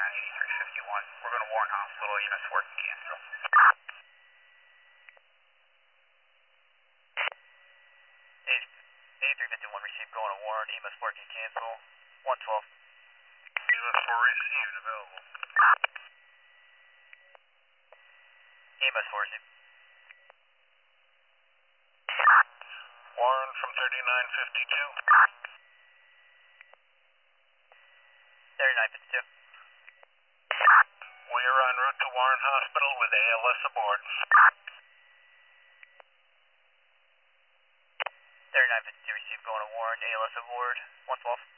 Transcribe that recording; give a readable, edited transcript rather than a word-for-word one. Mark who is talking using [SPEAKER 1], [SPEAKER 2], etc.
[SPEAKER 1] 8351. We're going to Warren Hospital, EMS working cancel. 8351 received, going to Warren, EMS working cancel. 112.
[SPEAKER 2] EMS 4 received, available.
[SPEAKER 1] EMS 4 received.
[SPEAKER 2] Warren from 3952.
[SPEAKER 1] 3952.
[SPEAKER 2] We are en route to Warren Hospital with ALS aboard.
[SPEAKER 1] 3952 received, going to Warren, ALS aboard. 112.